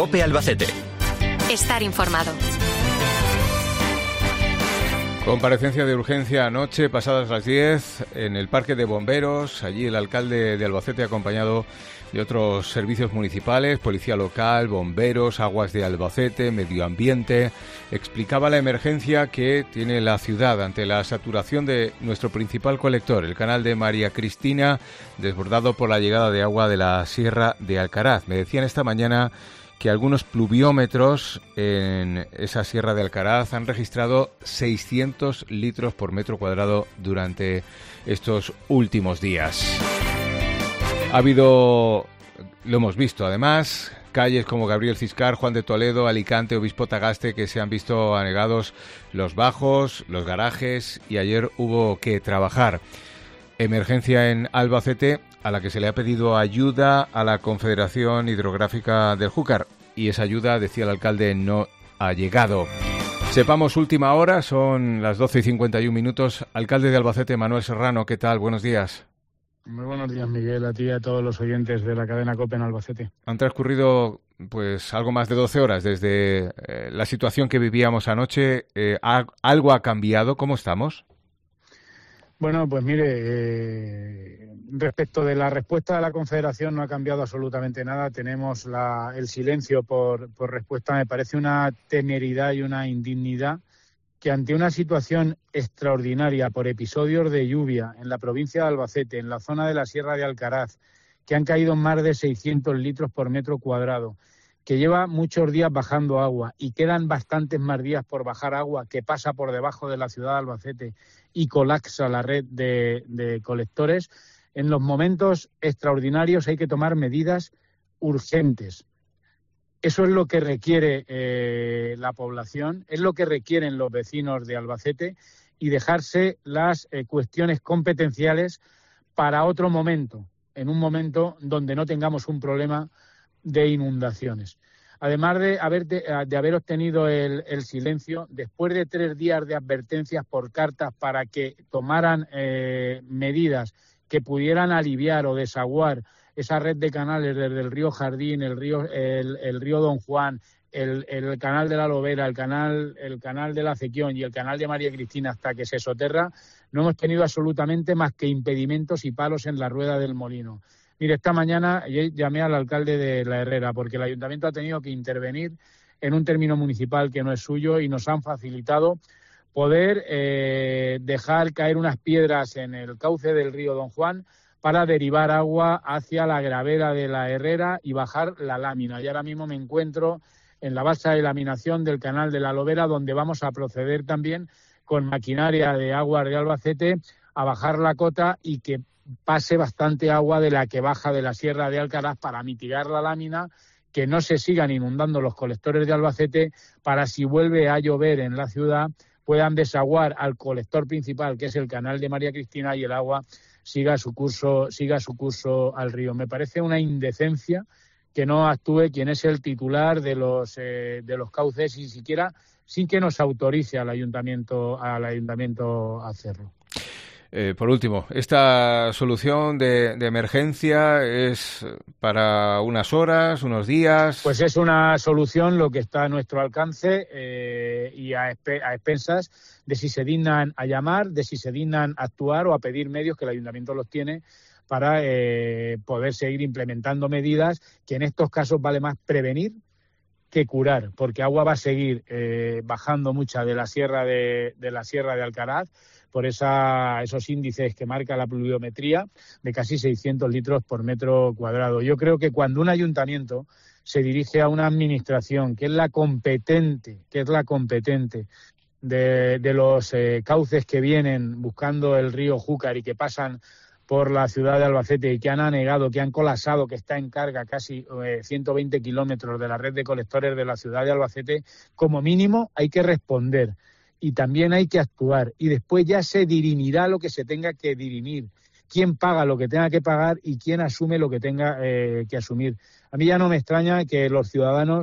COPE Albacete. Estar informado. Comparecencia de urgencia anoche, pasadas las 10, en el Parque de Bomberos. Allí el alcalde de Albacete, acompañado de otros servicios municipales, policía local, bomberos, aguas de Albacete, medio ambiente, explicaba la emergencia que tiene la ciudad ante la saturación de nuestro principal colector, el canal de María Cristina, desbordado por la llegada de agua de la Sierra de Alcaraz. Me decían esta mañana que algunos pluviómetros en esa Sierra de Alcaraz han registrado 600 litros por metro cuadrado durante estos últimos días. Ha habido, lo hemos visto además, calles como Gabriel Ciscar, Juan de Toledo, Alicante, Obispo Tagaste, que se han visto anegados los bajos, los garajes, y ayer hubo que trabajar. Emergencia en Albacete, a la que se le ha pedido ayuda a la Confederación Hidrográfica del Júcar, y esa ayuda, decía el alcalde, no ha llegado. Sepamos última hora, son las 12:51. Alcalde de Albacete, Manuel Serrano, ¿qué tal? Buenos días. Muy buenos días, Miguel, a ti y a todos los oyentes de la cadena COPE en Albacete. Han transcurrido pues algo más de 12 horas desde la situación que vivíamos anoche. ¿Algo ha cambiado? ¿Cómo estamos? Bueno, pues mire, respecto de la respuesta de la Confederación no ha cambiado absolutamente nada. Tenemos el silencio por respuesta. Me parece una temeridad y una indignidad que ante una situación extraordinaria por episodios de lluvia en la provincia de Albacete, en la zona de la Sierra de Alcaraz, que han caído más de 600 litros por metro cuadrado, que lleva muchos días bajando agua y quedan bastantes más días por bajar agua, que pasa por debajo de la ciudad de Albacete y colapsa la red de colectores, en los momentos extraordinarios hay que tomar medidas urgentes. Eso es lo que requiere la población, es lo que requieren los vecinos de Albacete, y dejarse las cuestiones competenciales para otro momento, en un momento donde no tengamos un problema de inundaciones. Además de haber obtenido el silencio, después de 3 días de advertencias por cartas para que tomaran medidas que pudieran aliviar o desaguar esa red de canales desde el río Jardín, el río Don Juan, el canal de la Lobera, el canal de la Acequión y el canal de María Cristina hasta que se soterra, no hemos tenido absolutamente más que impedimentos y palos en la rueda del molino. Mire, esta mañana llamé al alcalde de La Herrera porque el ayuntamiento ha tenido que intervenir en un término municipal que no es suyo y nos han facilitado poder dejar caer unas piedras en el cauce del río Don Juan para derivar agua hacia la gravera de La Herrera y bajar la lámina. Y ahora mismo me encuentro en la balsa de laminación del canal de la Lobera, donde vamos a proceder también con maquinaria de aguas de Albacete a bajar la cota y que pase bastante agua de la que baja de la Sierra de Alcaraz para mitigar la lámina, que no se sigan inundando los colectores de Albacete, para si vuelve a llover en la ciudad puedan desaguar al colector principal, que es el canal de María Cristina, y el agua siga su curso al río. Me parece una indecencia que no actúe quien es el titular de los cauces, y siquiera sin que nos autorice al ayuntamiento a hacerlo. Por último, esta solución de emergencia es para unas horas, unos días. Pues es una solución lo que está a nuestro alcance y a expensas de si se dignan a llamar, de si se dignan a actuar o a pedir medios, que el ayuntamiento los tiene, para poder seguir implementando medidas, que en estos casos vale más prevenir que curar, porque agua va a seguir bajando mucha de la Sierra de Alcaraz por esos índices que marca la pluviometría de casi 600 litros por metro cuadrado. Yo creo que cuando un ayuntamiento se dirige a una administración que es la competente de los cauces que vienen buscando el río Júcar y que pasan por la ciudad de Albacete y que han anegado, que han colapsado, que está en carga casi 120 kilómetros de la red de colectores de la ciudad de Albacete, como mínimo hay que responder y también hay que actuar, y después ya se dirimirá lo que se tenga que dirimir, quién paga lo que tenga que pagar y quién asume lo que tenga que asumir. A mí ya no me extraña que los ciudadanos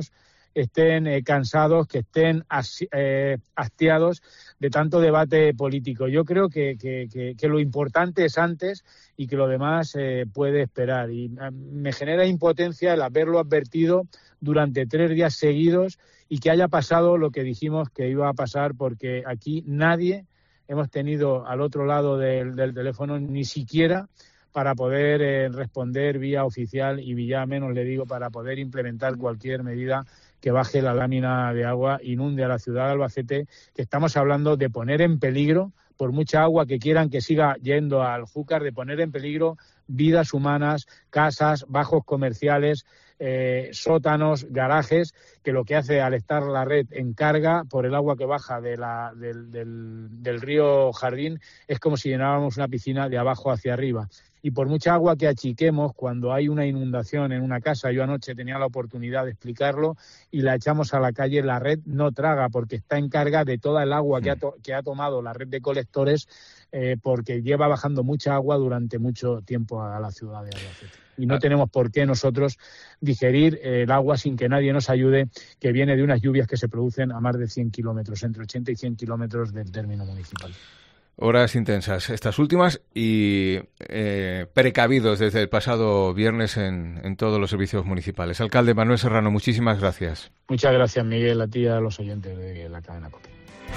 estén cansados, que estén hastiados de tanto debate político. Yo creo que lo importante es antes y que lo demás puede esperar. Y me genera impotencia el haberlo advertido durante 3 días seguidos y que haya pasado lo que dijimos que iba a pasar, porque aquí nadie hemos tenido al otro lado del teléfono ni siquiera para poder responder vía oficial y ya menos le digo para poder implementar cualquier medida que baje la lámina de agua, inunde a la ciudad de Albacete, que estamos hablando de poner en peligro, por mucha agua que quieran que siga yendo al Júcar, de poner en peligro vidas humanas, casas, bajos comerciales, sótanos, garajes, que lo que hace al estar la red en carga por el agua que baja del río Jardín es como si llenáramos una piscina de abajo hacia arriba. Y por mucha agua que achiquemos, cuando hay una inundación en una casa, yo anoche tenía la oportunidad de explicarlo, y la echamos a la calle, la red no traga porque está en carga de toda el agua que ha tomado la red de colectores, porque lleva bajando mucha agua durante mucho tiempo a la ciudad de Albacete. Y no tenemos por qué nosotros digerir el agua sin que nadie nos ayude, que viene de unas lluvias que se producen a más de 100 kilómetros, entre 80 y 100 kilómetros del término municipal. Horas intensas, estas últimas, y precavidos desde el pasado viernes en todos los servicios municipales. Alcalde Manuel Serrano, muchísimas gracias. Muchas gracias, Miguel, a ti y a los oyentes de la cadena COPE.